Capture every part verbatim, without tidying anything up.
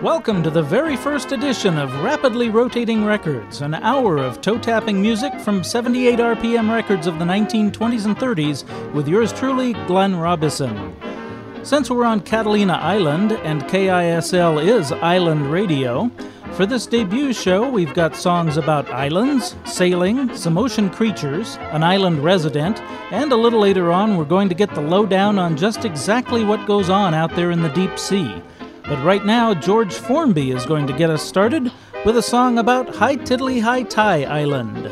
Welcome to the very first edition of Rapidly Rotating Records, an hour of toe-tapping music from seventy-eight R P M records of the nineteen twenties and thirties with yours truly, Glenn Robison. Since we're on Catalina Island and K I S L is Island Radio, for this debut show we've got songs about islands, sailing, some ocean creatures, an island resident, and a little later on we're going to get the lowdown on just exactly what goes on out there in the deep sea. But right now, George Formby is going to get us started with a song about High Tiddly High Tie Island.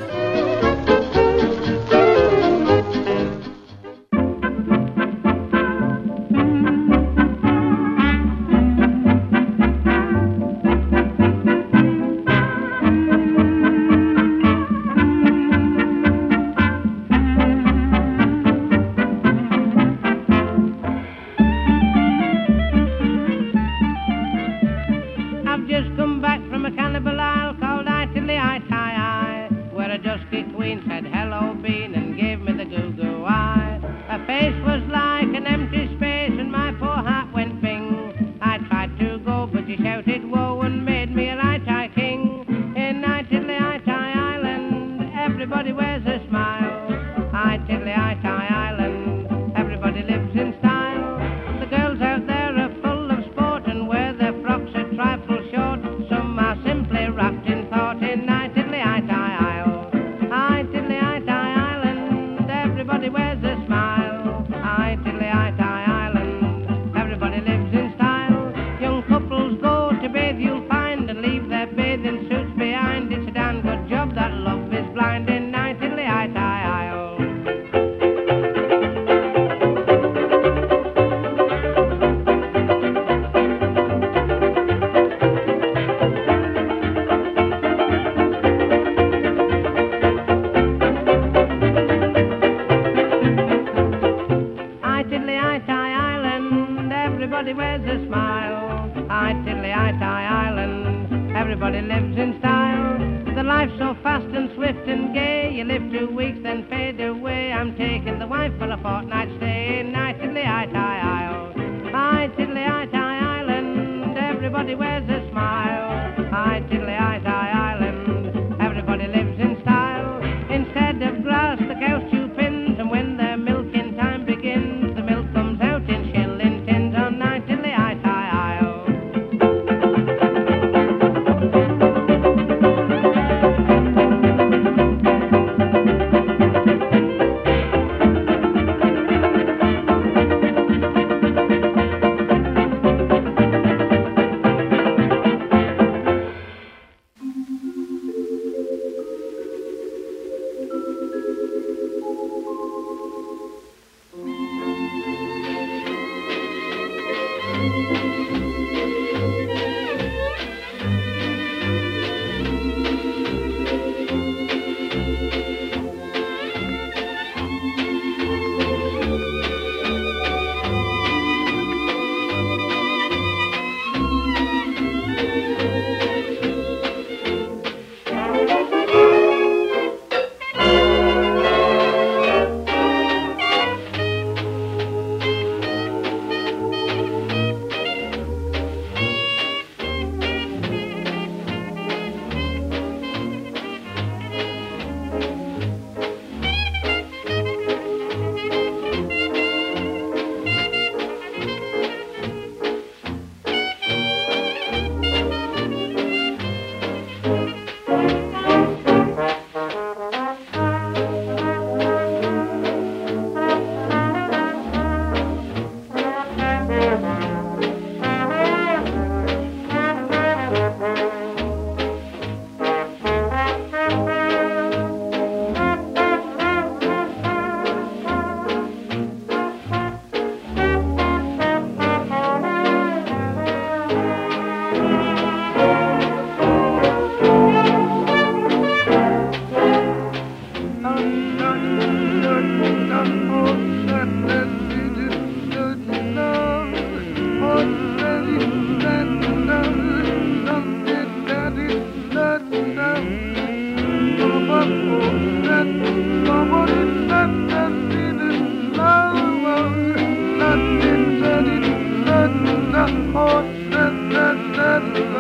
Nothing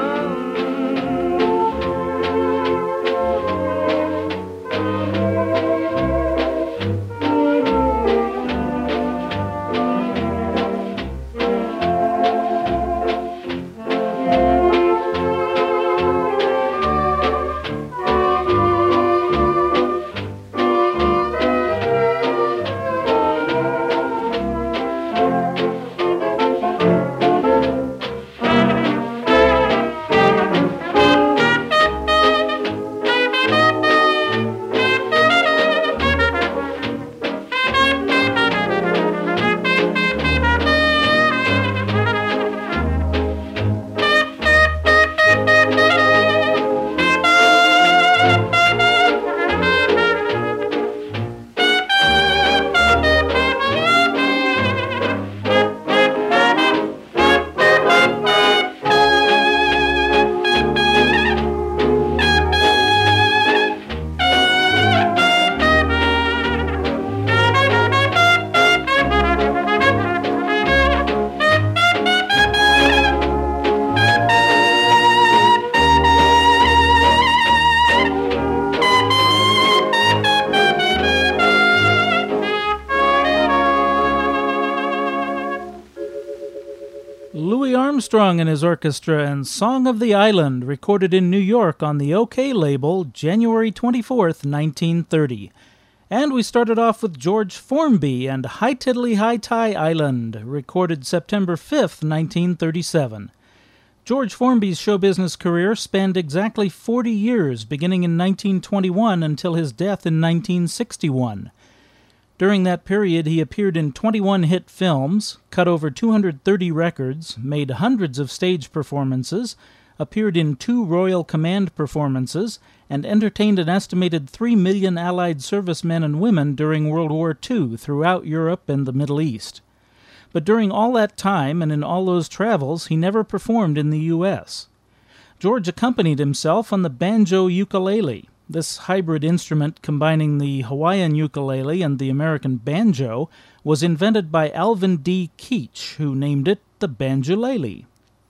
Louis Armstrong and his orchestra and Song of the Island, recorded in New York on the OK label, January twenty-fourth, nineteen thirty. And we started off with George Formby and High Tiddly High Tie Island, recorded September fifth, nineteen thirty-seven. George Formby's show business career spanned exactly forty years, beginning in nineteen twenty-one until his death in nineteen sixty-one. During that period, he appeared in twenty-one hit films, cut over two hundred thirty records, made hundreds of stage performances, appeared in two Royal Command performances, and entertained an estimated three million Allied servicemen and women during World War Two throughout Europe and the Middle East. But during all that time and in all those travels, he never performed in the U S. George accompanied himself on the banjo-ukulele. This hybrid instrument combining the Hawaiian ukulele and the American banjo was invented by Alvin D. Keach, who named it the banjolele.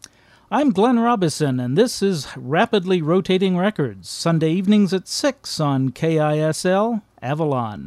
I'm Glenn Robison, and this is Rapidly Rotating Records, Sunday evenings at six on K I S L, Avalon.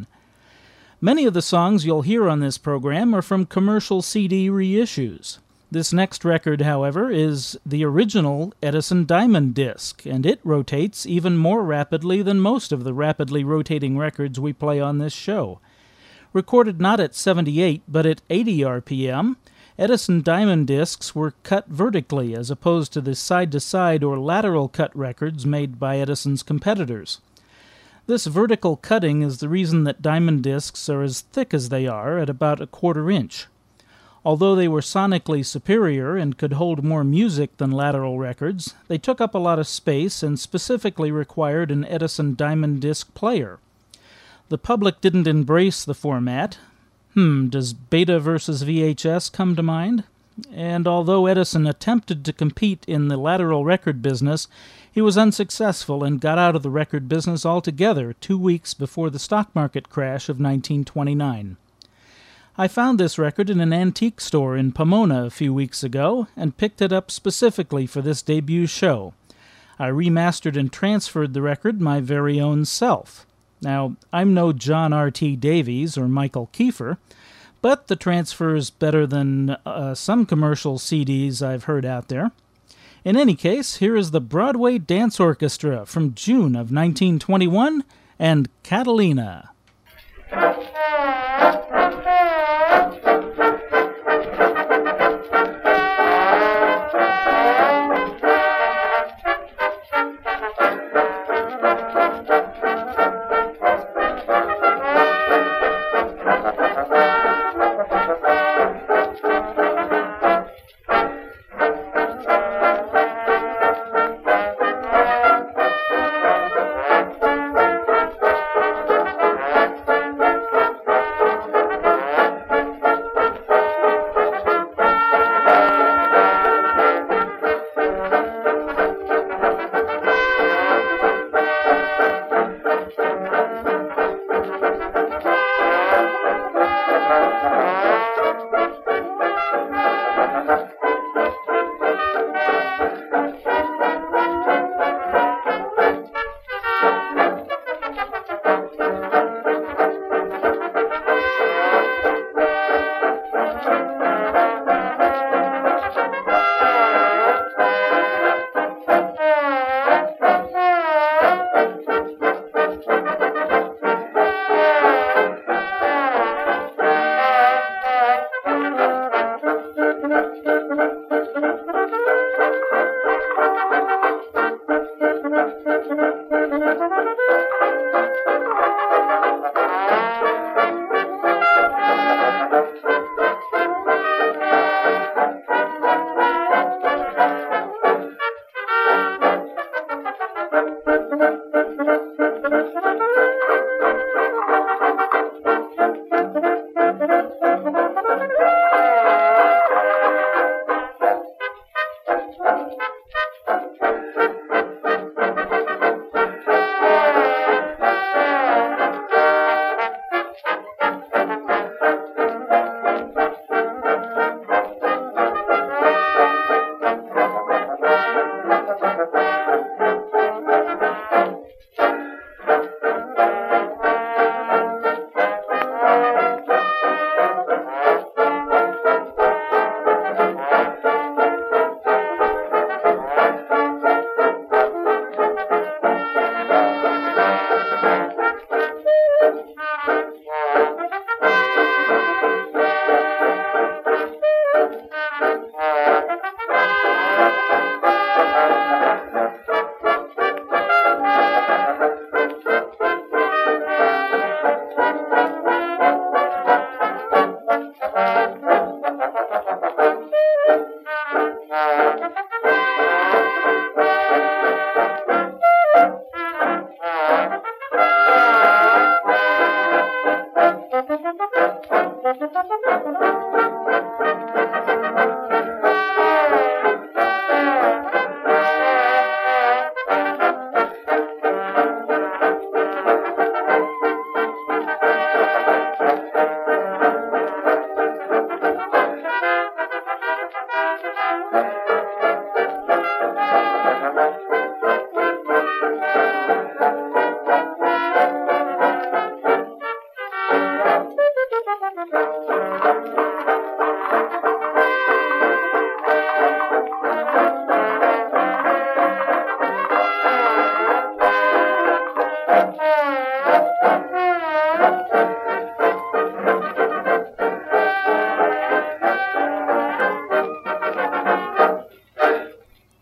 Many of the songs you'll hear on this program are from commercial C D reissues. This next record, however, is the original Edison Diamond disc, and it rotates even more rapidly than most of the rapidly rotating records we play on this show. Recorded not at seventy-eight, but at eighty R P M, Edison Diamond discs were cut vertically as opposed to the side-to-side or lateral cut records made by Edison's competitors. This vertical cutting is the reason that Diamond discs are as thick as they are, at about a quarter inch. Although they were sonically superior and could hold more music than lateral records, they took up a lot of space and specifically required an Edison Diamond disc player. The public didn't embrace the format. Hmm, does Beta versus V H S come to mind? And although Edison attempted to compete in the lateral record business, he was unsuccessful and got out of the record business altogether two weeks before the stock market crash of nineteen twenty-nine. I found this record in an antique store in Pomona a few weeks ago and picked it up specifically for this debut show. I remastered and transferred the record my very own self. Now, I'm no John R T Davies or Michael Kiefer, but the transfer is better than uh, some commercial C Ds I've heard out there. In any case, here is the Broadway Dance Orchestra from June of nineteen twenty-one and Catalina.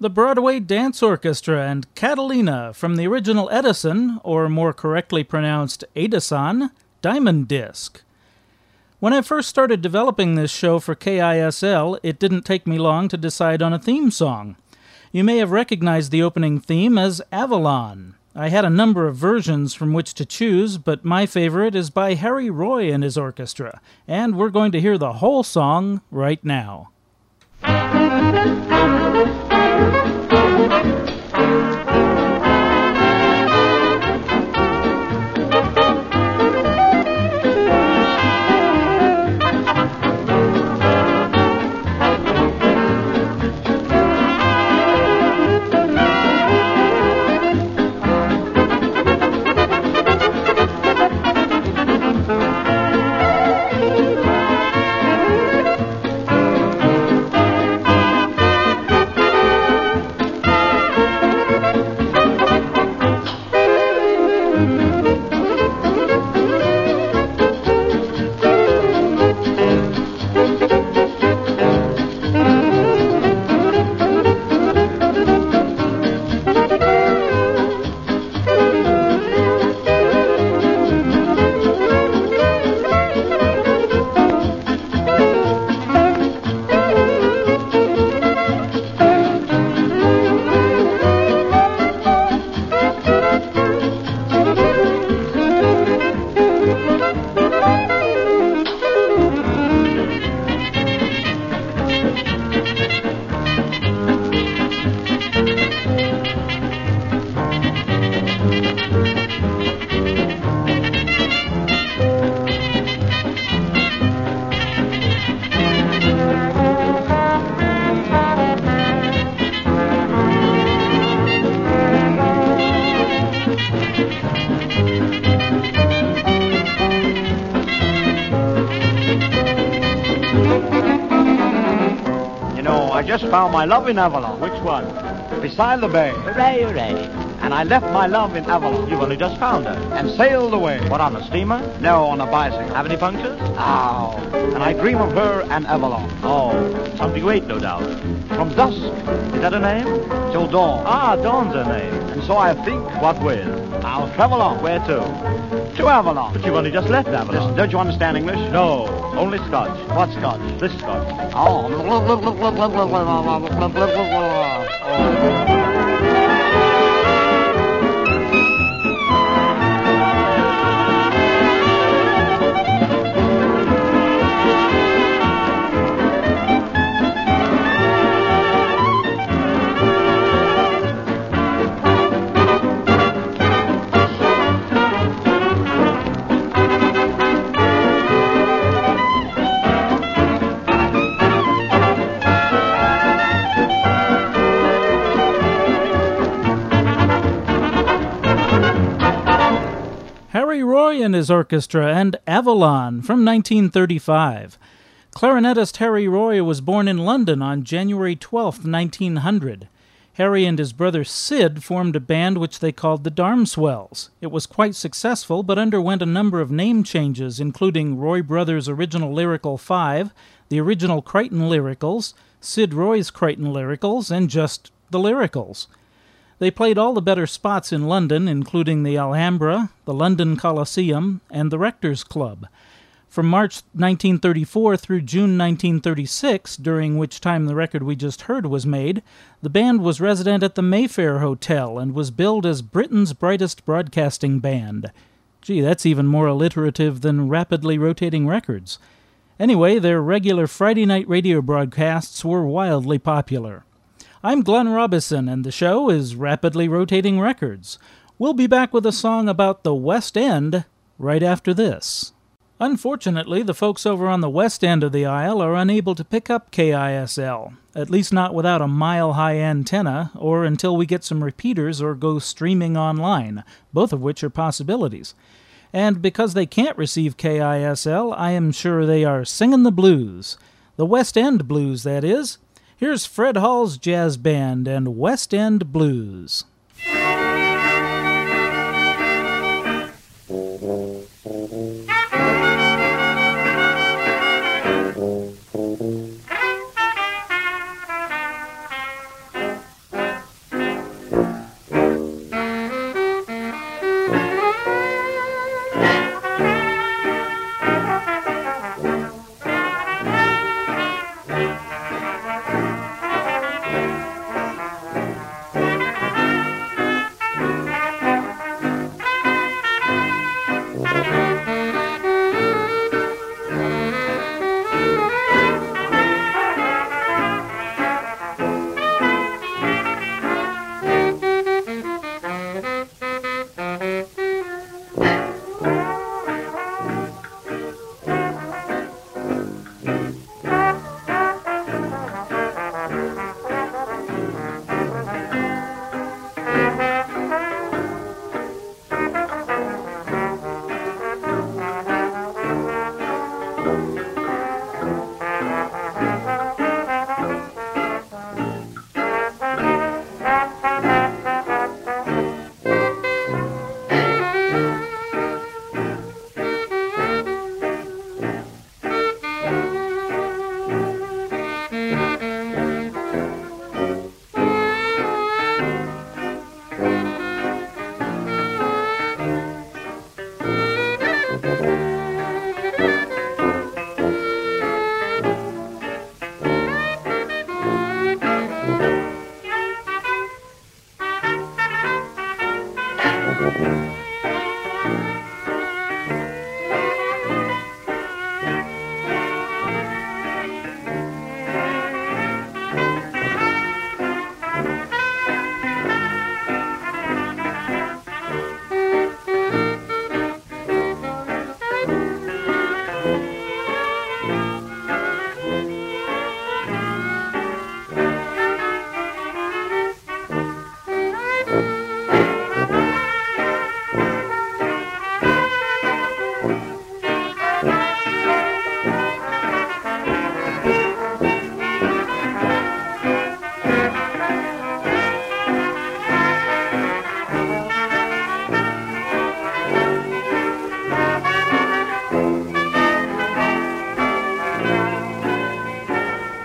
the Broadway Dance Orchestra and Catalina from the original Edison, or more correctly pronounced Edison, Diamond Disc. When I first started developing this show for K I S L, it didn't take me long to decide on a theme song. You may have recognized the opening theme as Avalon. I had a number of versions from which to choose, but my favorite is by Harry Roy and his orchestra, and we're going to hear the whole song right now. just found my love in Avalon. Which one? Beside the bay. Hooray, hooray. And I left my love in Avalon. You've only just found her. And sailed away. What, on a steamer? No, on a bicycle. Have any punctures? Oh. And I dream of her and Avalon. Oh, something great, no doubt. From dusk. Is that her name? Till dawn. Ah, Dawn's her name. And so I think, What with? I'll travel on. Where to? To Avalon. But you've only just left Avalon. Listen, don't you understand English? No, only Scotch. What Scotch? This Scotch. Oh. oh. Harry Roy and his orchestra and Avalon from nineteen thirty-five. Clarinetist Harry Roy was born in London on January twelfth, nineteen hundred. Harry and his brother Sid formed a band which they called the Darmswells. It was quite successful, but underwent a number of name changes, including Roy Brothers' Original Lyrical Five, the Original Crichton Lyricals, Sid Roy's Crichton Lyricals, and just the Lyricals. They played all the better spots in London, including the Alhambra, the London Coliseum, and the Rector's Club. From March nineteen thirty-four through June nineteen thirty-six, during which time the record we just heard was made, the band was resident at the Mayfair Hotel and was billed as Britain's brightest broadcasting band. Gee, that's even more alliterative than Rapidly Rotating Records. Anyway, their regular Friday night radio broadcasts were wildly popular. I'm Glenn Robison, and the show is Rapidly Rotating Records. We'll be back with a song about the West End right after this. Unfortunately, the folks over on the west end of the aisle are unable to pick up K I S L, at least not without a mile-high antenna, or until we get some repeaters or go streaming online, both of which are possibilities. And because they can't receive K I S L, I am sure they are singing the blues. The West End blues, that is. Here's Fred Hall's Jazz Band and West End Blues.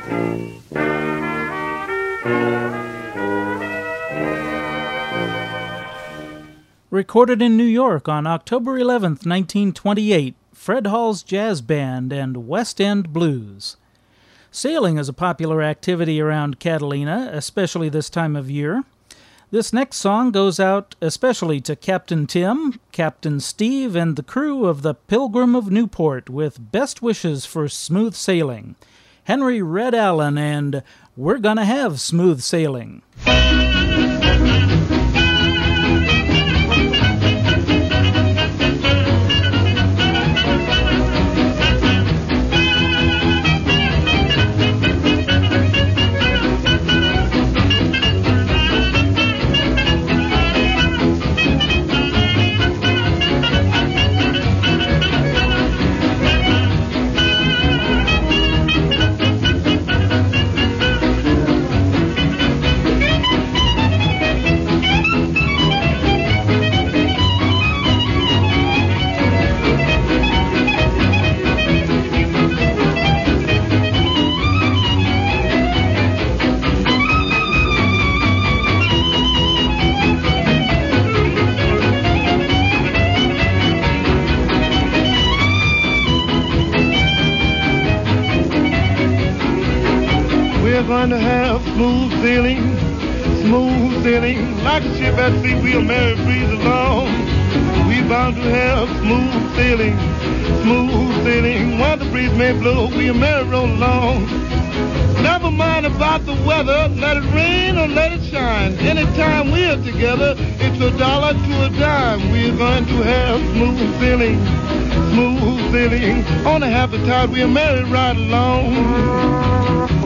Recorded in New York on October eleventh, nineteen twenty-eight, Fred Hall's Jazz Band and West End Blues. Sailing is a popular activity around Catalina, especially this time of year. This next song goes out especially to Captain Tim, Captain Steve, and the crew of the Pilgrim of Newport with best wishes for smooth sailing. Henry Red Allen and We're Gonna Have Smooth Sailing. Going to have smooth sailing, smooth sailing, like a ship at sea, we'll merry breeze along. We bound to have smooth sailing, smooth sailing, while the breeze may blow, we'll merry roll along. Never mind about the weather, let it rain or let it shine. Anytime we're together, it's a dollar to a dime. We're going to have smooth sailing, smooth sailing, on a happy tide, we'll merry ride along.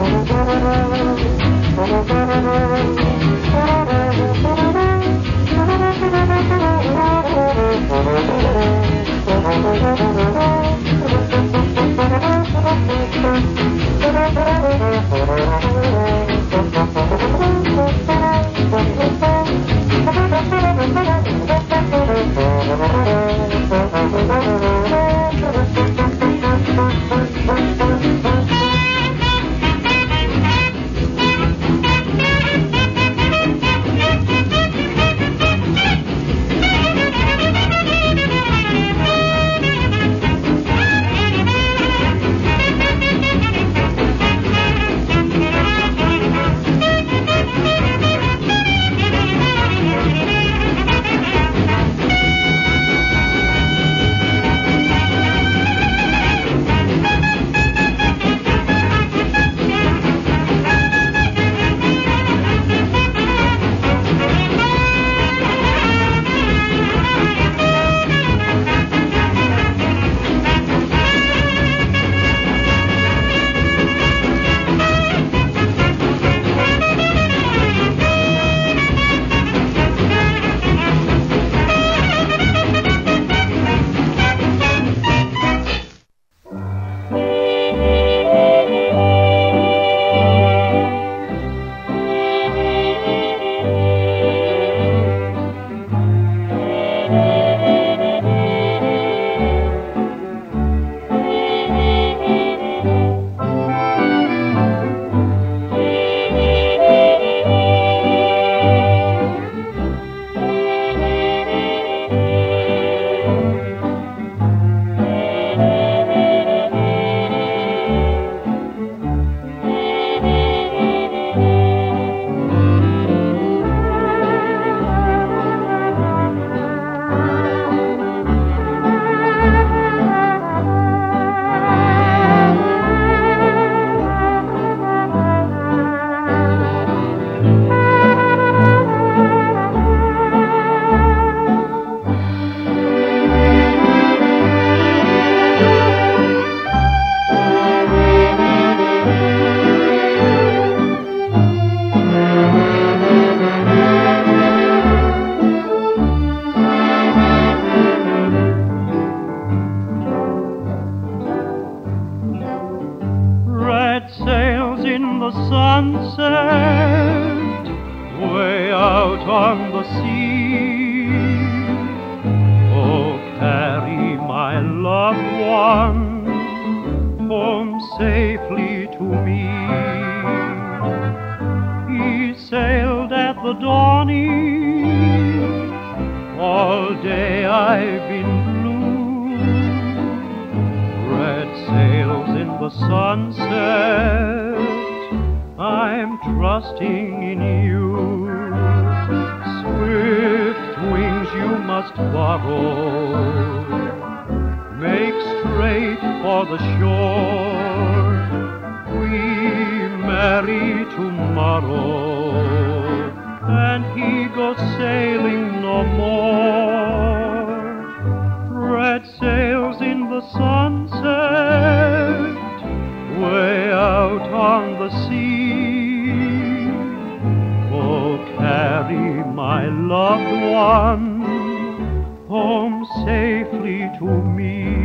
on the sea. Oh, carry my loved one home safely to me. He sailed at the dawning. All day I've been blue. Red sails in the sunset. I'm trusting in you. Swift wings you must borrow. Make straight for the shore. We marry tomorrow, and he goes sailing no more. Red sails in the sunset, way out on the sea. Oh, carry my loved one home safely to me.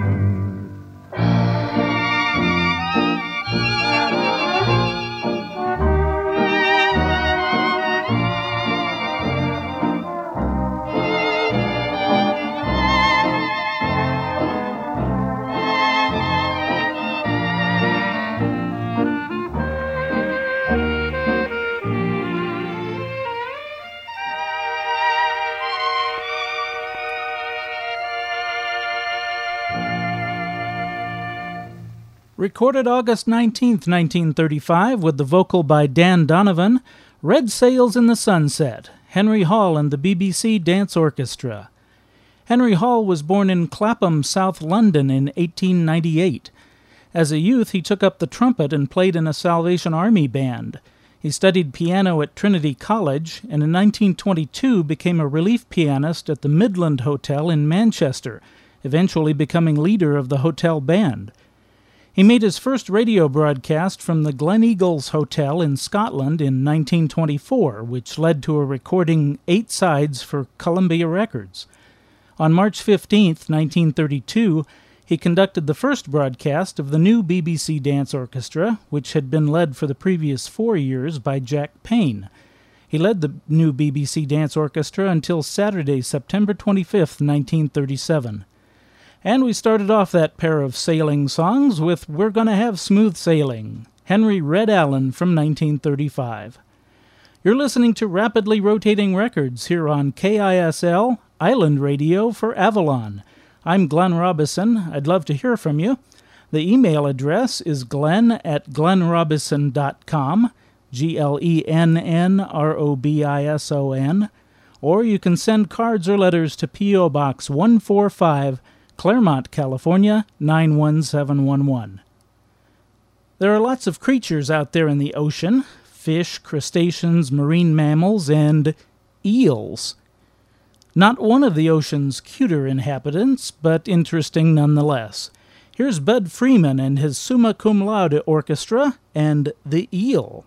Recorded August nineteenth, nineteen thirty-five, with the vocal by Dan Donovan, Red Sails in the Sunset, Henry Hall and the B B C Dance Orchestra. Henry Hall was born in Clapham, South London in eighteen ninety-eight. As a youth, he took up the trumpet and played in a Salvation Army band. He studied piano at Trinity College, and in nineteen twenty-two became a relief pianist at the Midland Hotel in Manchester, eventually becoming leader of the hotel band. He made his first radio broadcast from the Glen Eagles Hotel in Scotland in nineteen twenty-four, which led to a recording eight sides for Columbia Records. On March fifteenth, nineteen thirty-two, he conducted the first broadcast of the new B B C Dance Orchestra, which had been led for the previous four years by Jack Payne. He led the new B B C Dance Orchestra until Saturday, September twenty-fifth, nineteen thirty-seven. And we started off that pair of sailing songs with We're Gonna Have Smooth Sailing, Henry Red Allen from nineteen thirty-five. You're listening to Rapidly Rotating Records here on K I S L, Island Radio for Avalon. I'm Glenn Robison. I'd love to hear from you. The email address is glenn at glenn robison dot com, G L E N N R O B I S O N, or you can send cards or letters to P O Box one forty-five, Claremont, California, nine one seven one one. There are lots of creatures out there in the ocean: fish, crustaceans, marine mammals, and eels. Not one of the ocean's cuter inhabitants, but interesting nonetheless. Here's Bud Freeman and his Summa Cum Laude Orchestra and The Eel.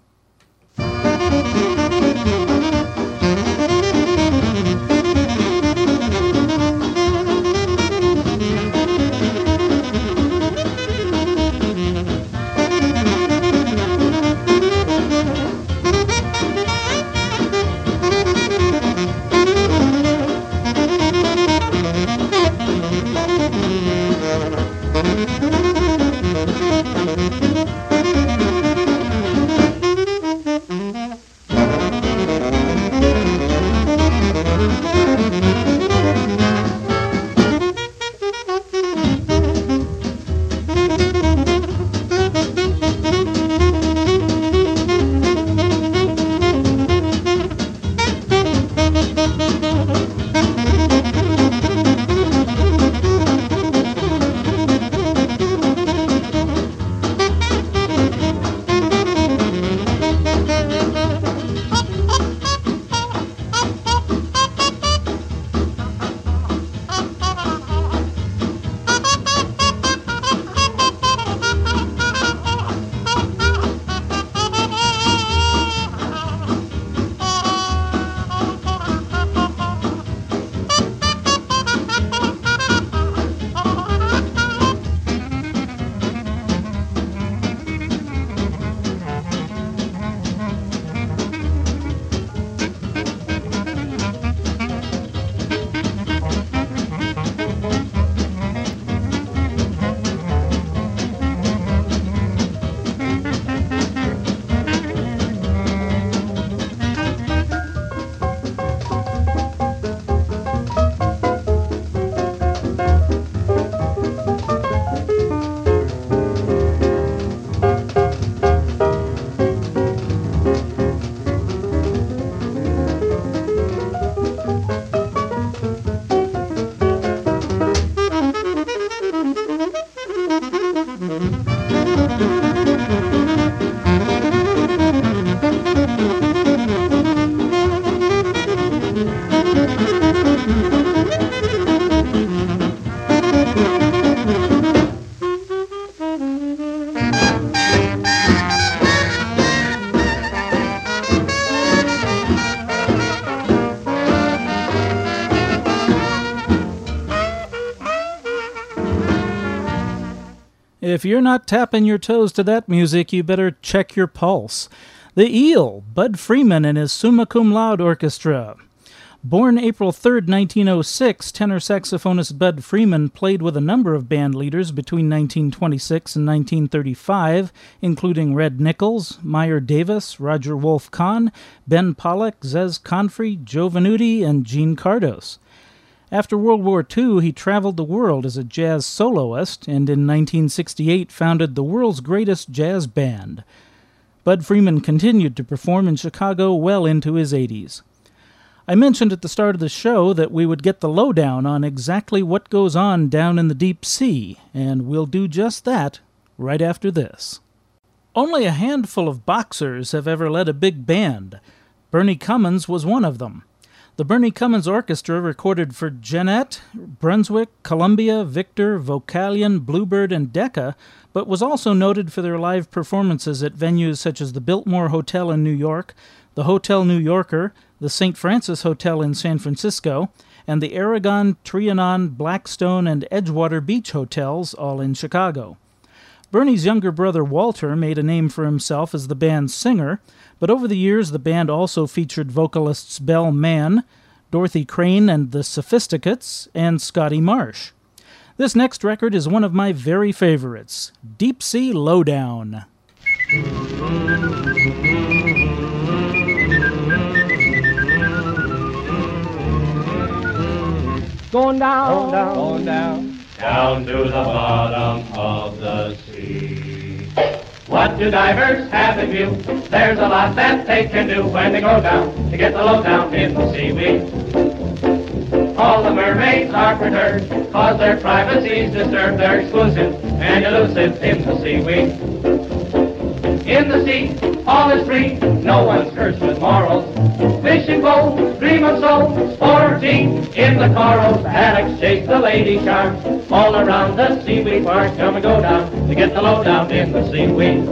Thank you. If you're not tapping your toes to that music, you better check your pulse. The Eel, Bud Freeman and his Summa Cum Laude Orchestra. Born April third, nineteen oh six, tenor saxophonist Bud Freeman played with a number of band leaders between nineteen twenty-six and nineteen thirty-five, including Red Nichols, Meyer Davis, Roger Wolf Kahn, Ben Pollack, Zez Confrey, Joe Venuti, and Gene Cardos. After World War Two, he traveled the world as a jazz soloist, and in nineteen sixty-eight founded the world's greatest jazz band. Bud Freeman continued to perform in Chicago well into his eighties. I mentioned at the start of the show that we would get the lowdown on exactly what goes on down in the deep sea, and we'll do just that right after this. Only a handful of boxers have ever led a big band. Bernie Cummins was one of them. The Bernie Cummins Orchestra recorded for Jeanette, Brunswick, Columbia, Victor, Vocalion, Bluebird, and Decca, but was also noted for their live performances at venues such as the Biltmore Hotel in New York, the Hotel New Yorker, the Saint Francis Hotel in San Francisco, and the Aragon, Trianon, Blackstone, and Edgewater Beach hotels, all in Chicago. Bernie's younger brother Walter made a name for himself as the band's singer, but over the years the band also featured vocalists Belle Mann, Dorothy Crane and the Sophisticates, and Scotty Marsh. This next record is one of my very favorites, Deep Sea Lowdown. Going down, Going down. going down, down to the bottom of the sea. What do divers have in view? There's a lot that they can do when they go down to get the lowdown in the seaweed. All the mermaids are perturbed, cause their privacy's disturbed. They're exclusive and elusive in the seaweed. In the sea, all is free, no one's cursed with morals. Fish and bowl, dream of soul, sporting in the corals. Haddocks chase the lady shark, all around the seaweed park. Come and go down to get the lowdown in the seaweed.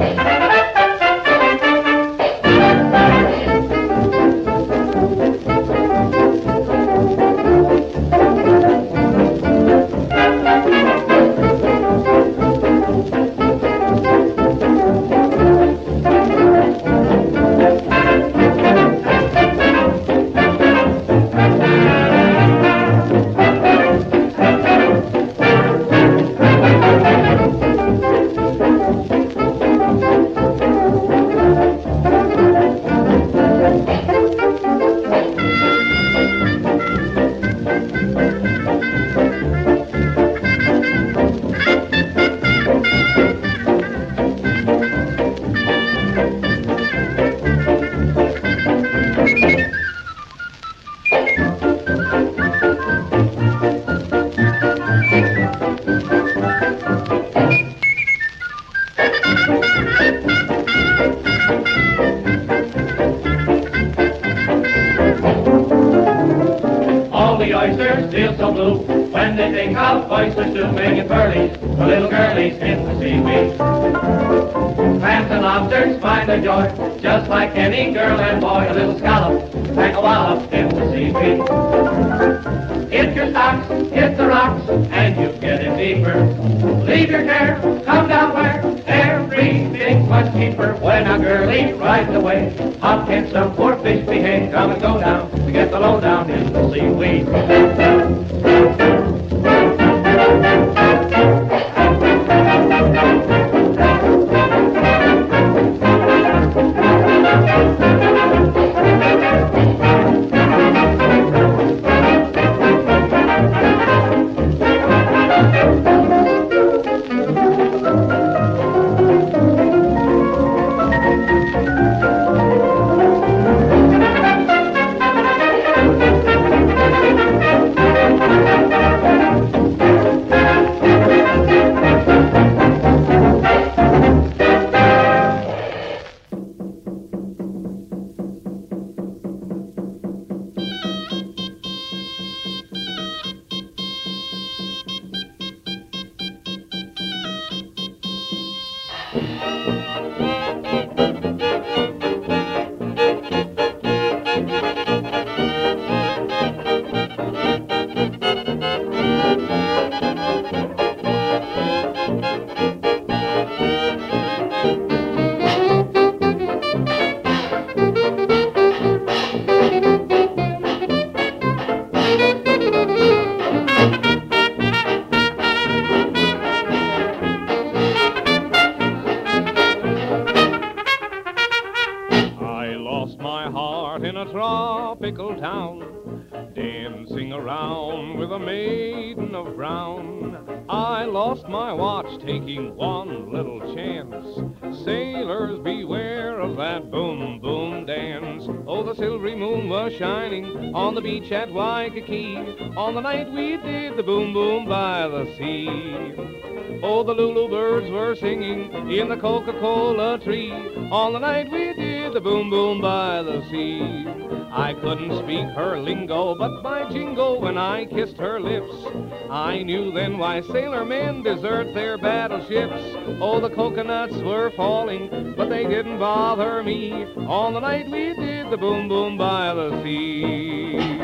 Just like any girl and boy, a little scallop, hang a wallop in the seaweed. Hit your stocks, hit the rocks, and you get in deeper. Leave your care, come down where everything's much cheaper. When a girlie rides away, how can some poor fish behave? Come and go down to get the lowdown in the seaweed. lost my heart in a tropical town, dancing around with a maiden of brown. I lost my watch taking one little chance. Sailors beware of that boom boom dance. Oh, the silvery moon was shining on the beach at Waikiki on the night we did the boom boom by the sea. Oh, the Lulu birds were singing in the Coca-Cola tree on the night we did the boom boom by the sea. I couldn't speak her lingo, but by jingo, when I kissed her lips, I knew then why sailor men desert their battleships. Oh, the coconuts were falling, but they didn't bother me on the night we did the boom boom by the sea.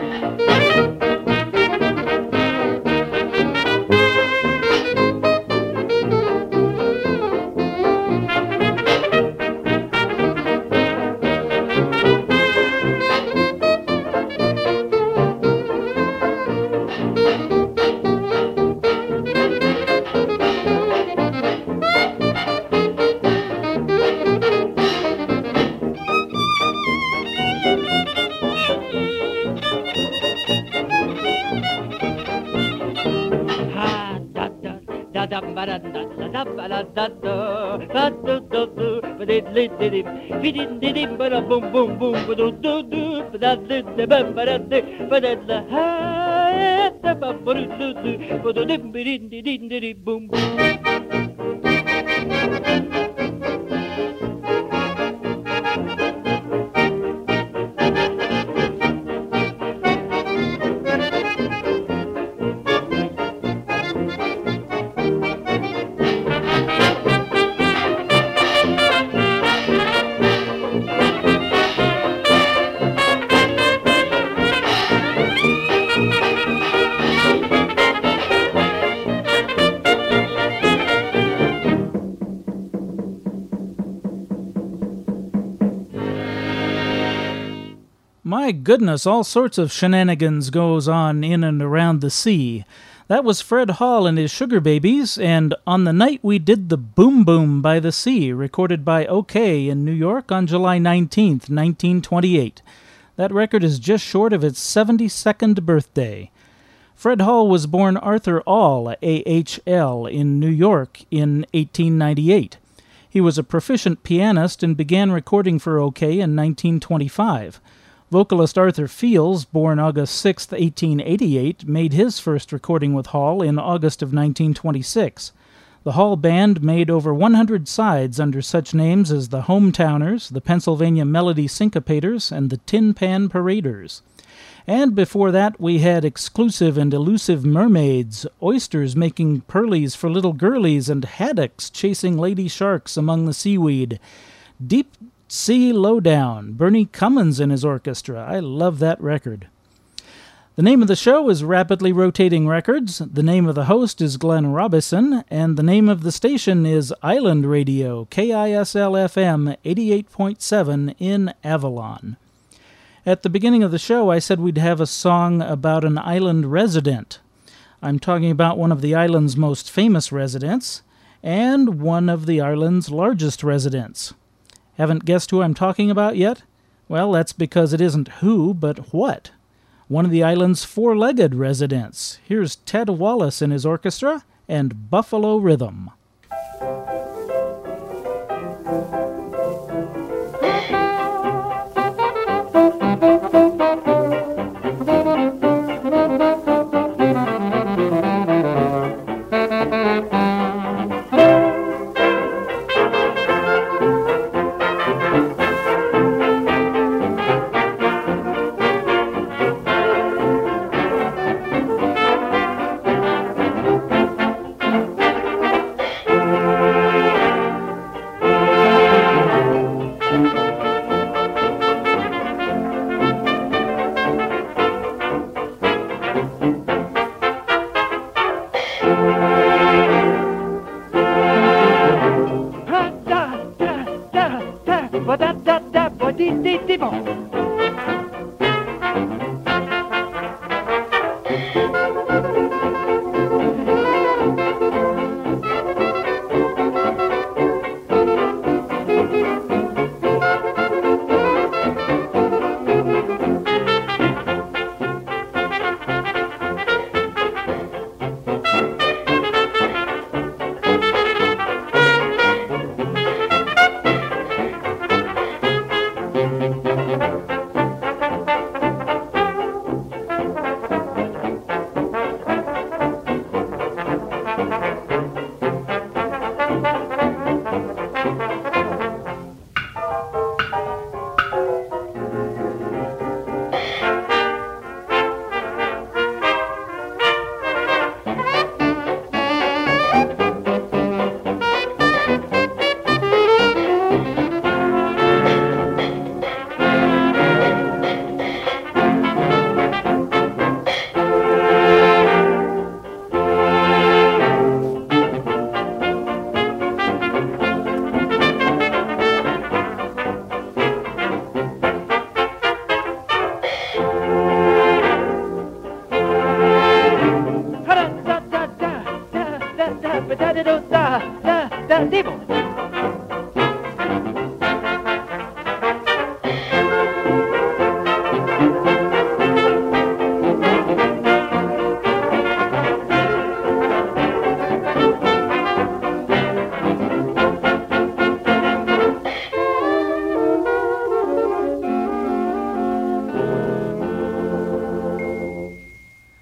Boom boom boom do do do da da da bam ba da ba da da ha da ba ba do do do do dim din din din boom. My goodness, all sorts of shenanigans goes on in and around the sea. That was Fred Hall and his Sugar Babies, and On the Night We Did the Boom Boom by the Sea, recorded by OK in New York on July nineteenth, nineteen twenty-eight. That record is just short of its seventy-second birthday. Fred Hall was born Arthur Ahl, A H L, in New York in eighteen ninety-eight. He was a proficient pianist and began recording for OK in nineteen twenty-five. Vocalist Arthur Fields, born August sixth, eighteen eighty-eight, made his first recording with Hall in August of nineteen twenty-six. The Hall Band made over one hundred sides under such names as the Hometowners, the Pennsylvania Melody Syncopators, and the Tin Pan Paraders. And before that, we had exclusive and elusive mermaids, oysters making pearlies for little girlies, and haddocks chasing lady sharks among the seaweed. Deep Sea Lowdown, Bernie Cummins and his orchestra. I love that record. The name of the show is Rapidly Rotating Records, the name of the host is Glenn Robison, and the name of the station is Island Radio, K I S L F M eighty-eight point seven in Avalon. At the beginning of the show, I said we'd have a song about an island resident. I'm talking about one of the island's most famous residents, and one of the island's largest residents. Haven't guessed who I'm talking about yet? Well, that's because it isn't who, but what. One of the island's four-legged residents. Here's Ted Wallace and his orchestra and Buffalo Rhythm.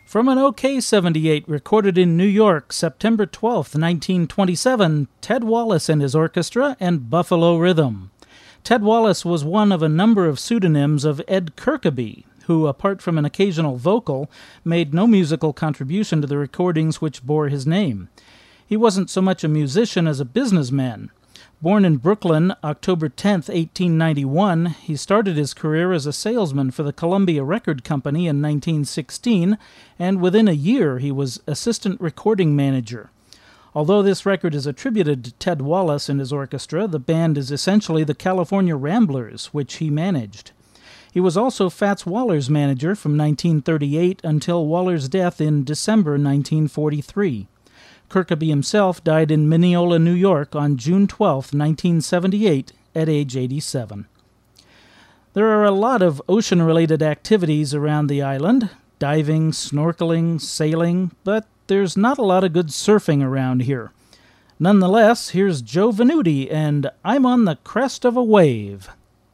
From an OK seventy-eight recorded in New York, September twelfth, nineteen twenty-seven, Ted Wallace and his orchestra and Buffalo Rhythm. Ted Wallace was one of a number of pseudonyms of Ed Kirkaby, who, apart from an occasional vocal, made no musical contribution to the recordings which bore his name. He wasn't so much a musician as a businessman. Born in Brooklyn, October tenth, eighteen ninety-one, he started his career as a salesman for the Columbia Record Company in nineteen sixteen, and within a year he was assistant recording manager. Although this record is attributed to Ted Wallace and his orchestra, the band is essentially the California Ramblers, which he managed. He was also Fats Waller's manager from nineteen thirty-eight until Waller's death in December nineteen forty-three. Kirkaby himself died in Mineola, New York on June twelfth, nineteen seventy-eight, at age eighty-seven. There are a lot of ocean-related activities around the island, diving, snorkeling, sailing, but there's not a lot of good surfing around here. Nonetheless, here's Joe Venuti and I'm on the Crest of a Wave.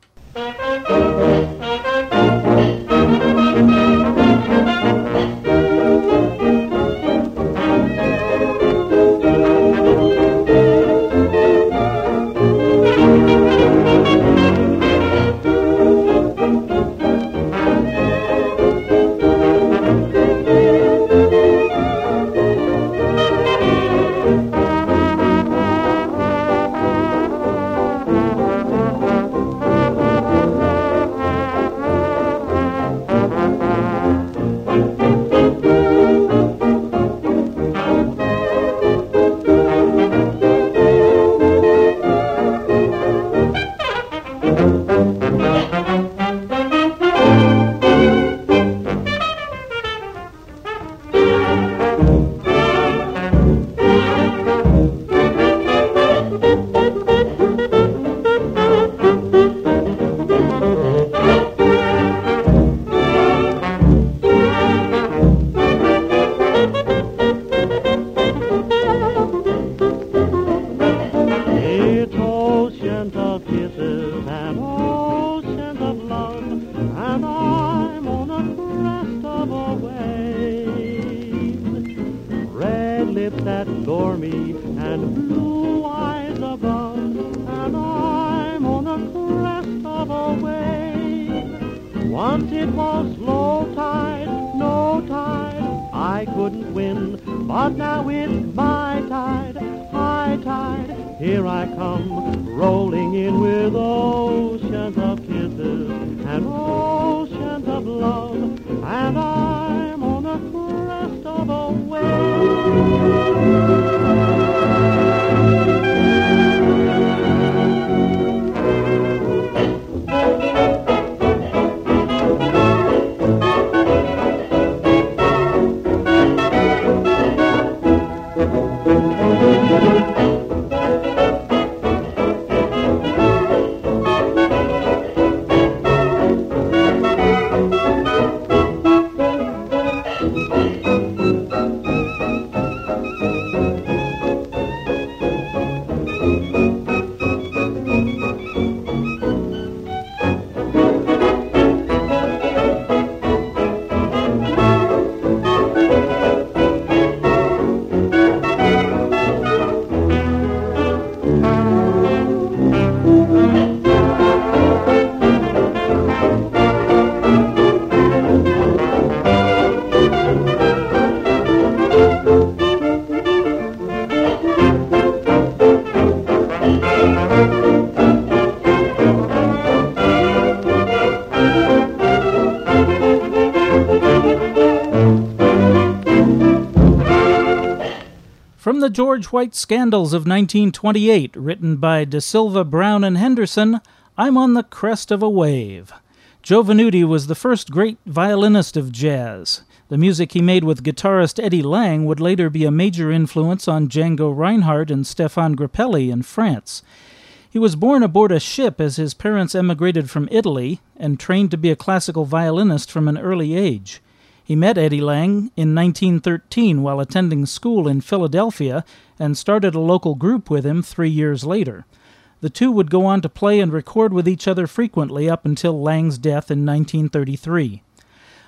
From the George White Scandals of nineteen twenty-eight, written by De Silva, Brown, and Henderson, I'm on the Crest of a Wave. Joe Venuti was the first great violinist of jazz. The music he made with guitarist Eddie Lang would later be a major influence on Django Reinhardt and Stéphane Grappelli in France. He was born aboard a ship as his parents emigrated from Italy and trained to be a classical violinist from an early age. He met Eddie Lang in nineteen thirteen while attending school in Philadelphia and started a local group with him three years later. The two would go on to play and record with each other frequently up until Lang's death in nineteen thirty-three.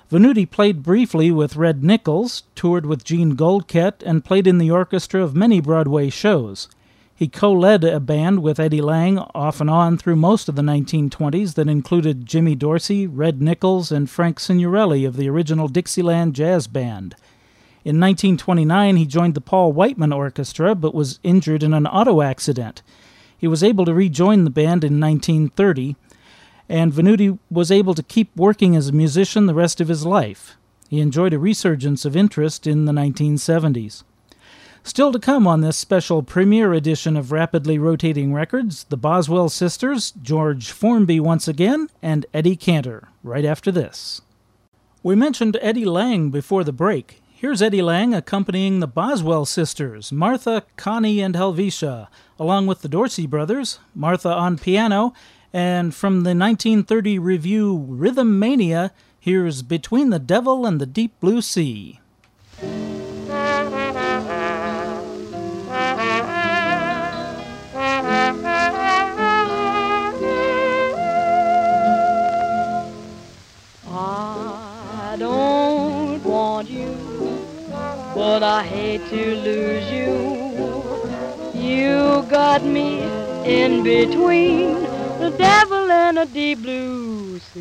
Venuti played briefly with Red Nichols, toured with Gene Goldkett, and played in the orchestra of many Broadway shows. He co-led a band with Eddie Lang off and on through most of the nineteen twenties that included Jimmy Dorsey, Red Nichols, and Frank Signorelli of the original Dixieland Jazz Band. In nineteen twenty-nine, he joined the Paul Whiteman Orchestra, but was injured in an auto accident. He was able to rejoin the band in nineteen thirty, and Venuti was able to keep working as a musician the rest of his life. He enjoyed a resurgence of interest in the nineteen seventies. Still to come on this special premiere edition of Rapidly Rotating Records, the Boswell Sisters, George Formby once again, and Eddie Cantor, right after this. We mentioned Eddie Lang before the break. Here's Eddie Lang accompanying the Boswell Sisters, Martha, Connie, and Helvetia, along with the Dorsey brothers, Martha on piano, and from the nineteen thirty review Rhythm Mania, here's Between the Devil and the Deep Blue Sea. I don't want you, but I hate to lose you. You got me in between the devil and a deep blue sea.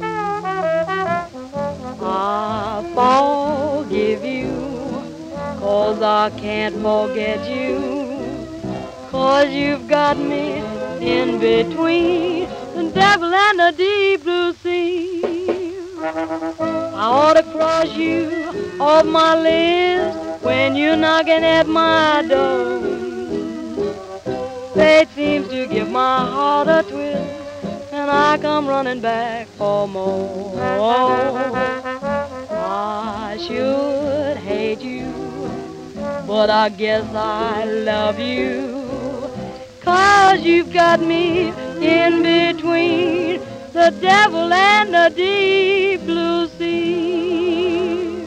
I forgive you, 'cause I can't forget you, 'cause you've got me in between the devil and the deep blue sea. I ought to cross you off my list when you're knocking at my door. Fate seems to give my heart a twist, and I come running back for more. I should hate you, but I guess I love you, 'cause you've got me in between the devil and the deep blue sea.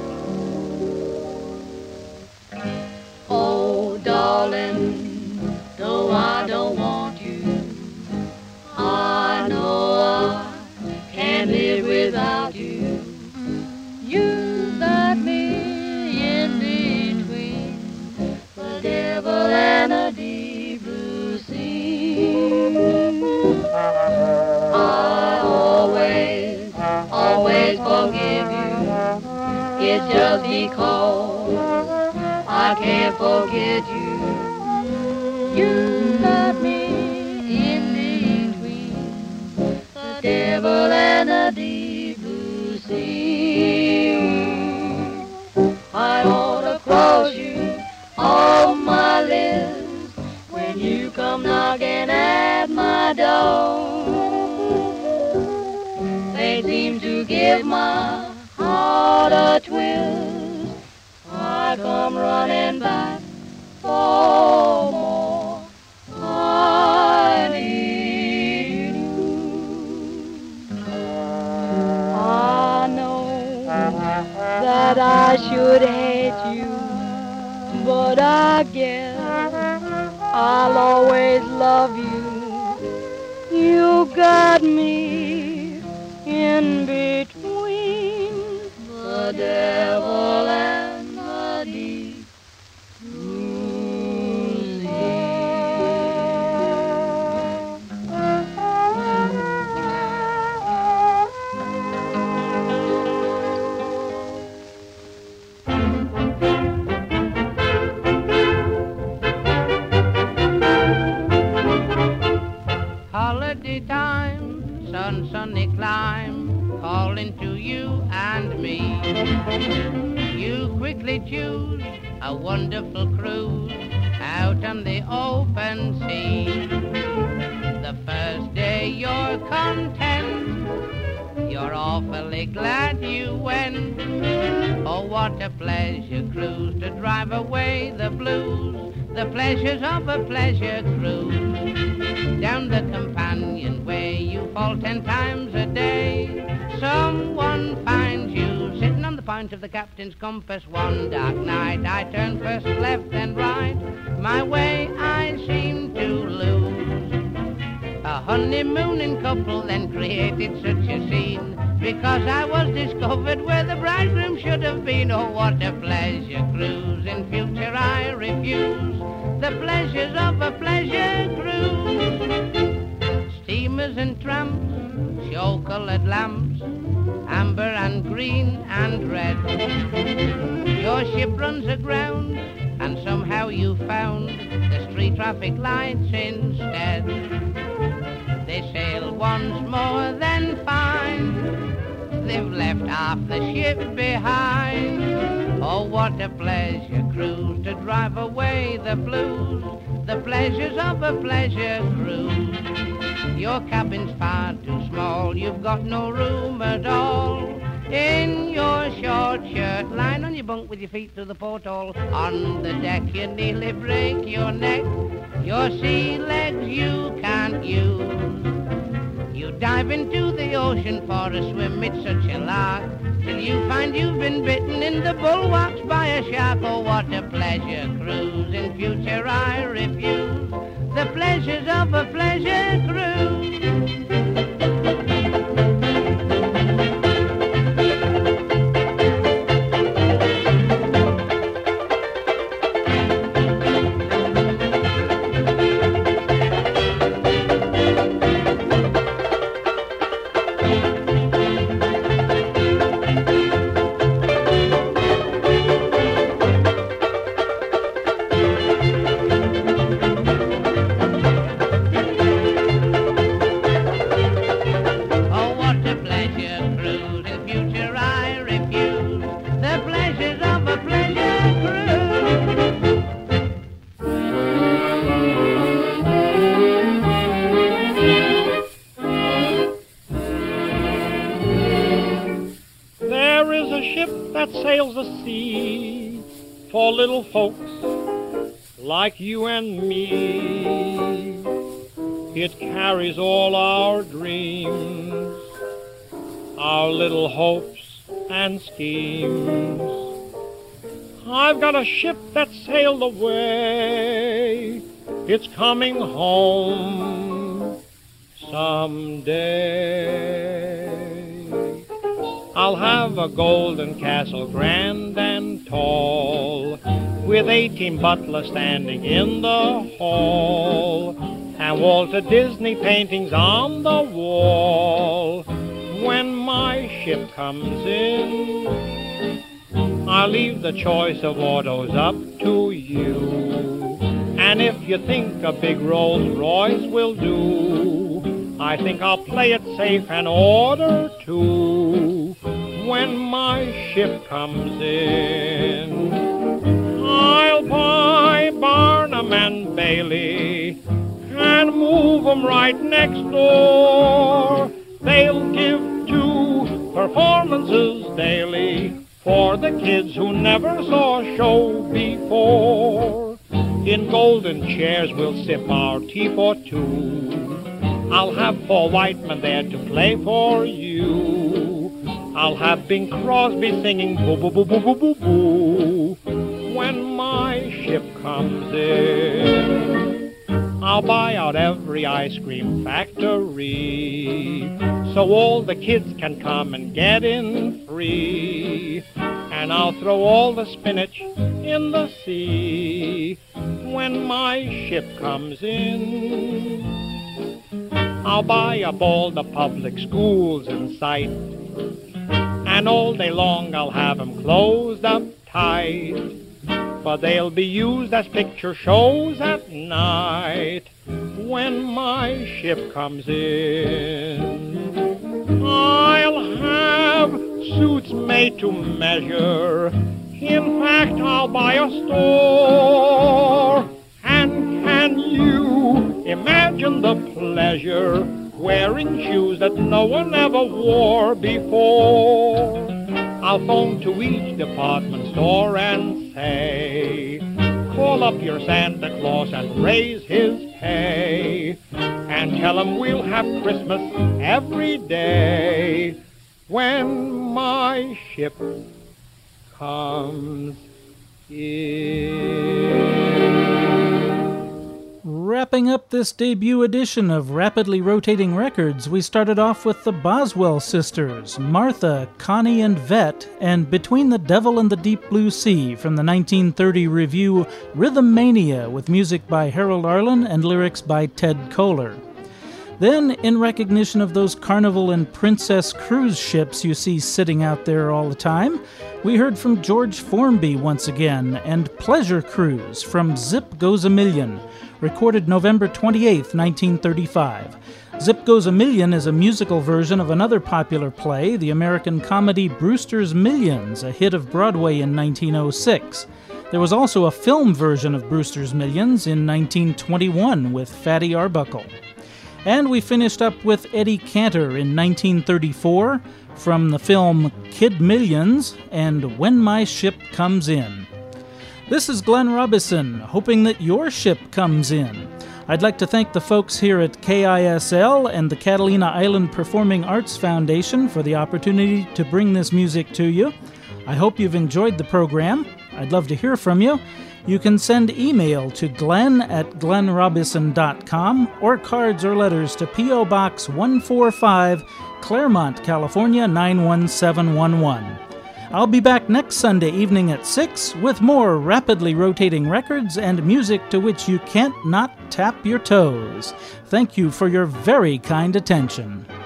Oh, darling, though I don't want you, I know I can't live without you. You got me in between the devil and the deep blue sea. I always, always forgive you. It's just because I can't forget you. You got me in between the devil and the deep blue sea. I ought to cross you off my list when you come knocking at my door. They seem to give my heart a twist. I come running back for more. I need you. I know that I should hate you, but I guess I'll always love you. You got me in between the devil and the deep blue sea. Holiday time, sun, sunny clime, calling to you and me. You quickly choose a wonderful cruise out on the open sea. The first day you're content, you're awfully glad you went. Oh, what a pleasure cruise to drive away the blues, the pleasures of a pleasure cruise. Down the companionway you fall ten times a day. Someone finds you sitting on the point of the captain's compass. One dark night I turn first left then right. My way I seem to lose. A honeymooning couple then created such a scene. because I was discovered where the bridegroom should have been. Oh, what a pleasure cruise, in future I refuse the pleasures of a pleasure cruise. Steamers and tramps, show-colored lamps, amber and green and red. Your ship runs aground, and somehow you found the street traffic lights instead. They sail once more, then find they've left half the ship behind. Oh, what a pleasure cruise to drive away the blues, the pleasures of a pleasure cruise. Your cabin's far too small, you've got no room at all in your short shirt. Lying on your bunk with your feet to the porthole. On the deck you nearly break your neck, your sea legs you can't use. You dive into the ocean for a swim, it's such a lark, till you find you've been bitten in the bulwarks by a shark. Oh, what a pleasure cruise, in future I refuse the pleasures of a pleasure cruise. For little folks like you and me, it carries all our dreams, our little hopes and schemes. I've got a ship that sailed away, it's coming home someday. I'll have a golden castle grand and tall, with eighteen butlers standing in the hall, and Walter Disney paintings on the wall. When my ship comes in, I'll leave the choice of autos up to you. And if you think a big Rolls Royce will do, I think I'll play it safe and order two. When my ship comes in, I'll buy Barnum and Bailey and move 'em right next door. They'll give two performances daily for the kids who never saw a show before. In golden chairs we'll sip our tea for two. I'll have Paul Whiteman there to play for you. I'll have Bing Crosby singing boo boo boo boo boo boo boo. When my ship comes in, I'll buy out every ice cream factory, so all the kids can come and get in free. And I'll throw all the spinach in the sea. When my ship comes in, I'll buy up all the public schools in sight, and all day long I'll have 'em closed up tight, for they'll be used as picture shows at night. When my ship comes in, I'll have suits made to measure. In fact, I'll buy a store. And can you imagine the pleasure wearing shoes that no one ever wore before? I'll phone to each department store and say, call up your Santa Claus and raise his pay, and tell him we'll have Christmas every day. When my ship comes in. Wrapping up this debut edition of Rapidly Rotating Records, we started off with the Boswell sisters, Martha, Connie, and Vet, and Between the Devil and the Deep Blue Sea from the nineteen thirty review Rhythm Mania, with music by Harold Arlen and lyrics by Ted Koehler. Then, in recognition of those Carnival and Princess cruise ships you see sitting out there all the time, we heard from George Formby once again, and Pleasure Cruise from Zip Goes a Million, recorded November twenty-eighth, nineteen thirty-five. Zip Goes a Million is a musical version of another popular play, the American comedy Brewster's Millions, a hit of Broadway in nineteen oh six. There was also a film version of Brewster's Millions in nineteen twenty-one with Fatty Arbuckle. And we finished up with Eddie Cantor in nineteen thirty-four from the film Kid Millions and When My Ship Comes In. This is Glenn Robison, hoping that your ship comes in. I'd like to thank the folks here at K I S L and the Catalina Island Performing Arts Foundation for the opportunity to bring this music to you. I hope you've enjoyed the program. I'd love to hear from you. You can send email to glenn at glenn robison dot com or cards or letters to P O. Box one forty-five, Claremont, California nine one seven one one. I'll be back next Sunday evening at six with more rapidly rotating records and music to which you can't not tap your toes. Thank you for your very kind attention.